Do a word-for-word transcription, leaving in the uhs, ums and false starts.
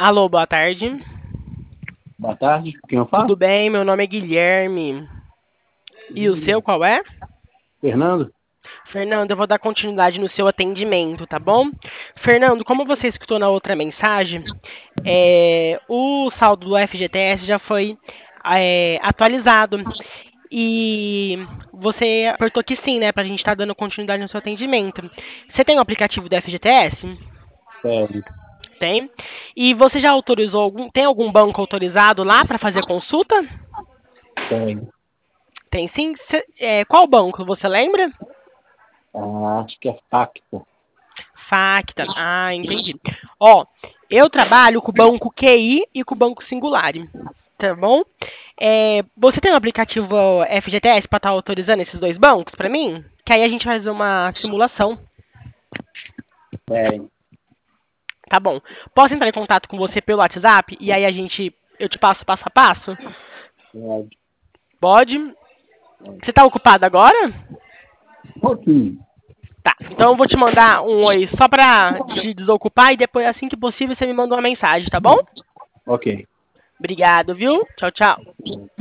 Alô, boa tarde. Boa tarde, quem eu Tudo falo? bem? Meu nome é Guilherme. E o seu qual é? Fernando? Fernando, eu vou dar continuidade no seu atendimento, tá bom? Fernando, como você escutou na outra mensagem, é, o saldo do F G T S já foi é, atualizado. E você apertou que sim, né? Pra gente estar dando continuidade no seu atendimento. Você tem o aplicativo do F G T S? Sério, Tem. E você já autorizou algum. Tem algum banco autorizado lá para fazer consulta? sério. Tem sim. Cê- é, qual banco? Você lembra? Ah, acho que é Facta. Facta. Ah, entendi. Ó, eu trabalho com o banco Q I e com o banco Singular. Tá bom? É, você tem um aplicativo F G T S para estar autorizando esses dois bancos para mim? Que aí a gente faz uma simulação. Sério. Tá bom. Posso entrar em contato com você pelo WhatsApp e aí a gente eu te passo passo a passo? Sério. Pode? Você tá ocupado agora? Um pouquinho. Tá. Então eu vou te mandar um oi só pra te desocupar e depois assim que possível você me manda uma mensagem, tá bom? Ok. Obrigado, viu? Tchau, tchau.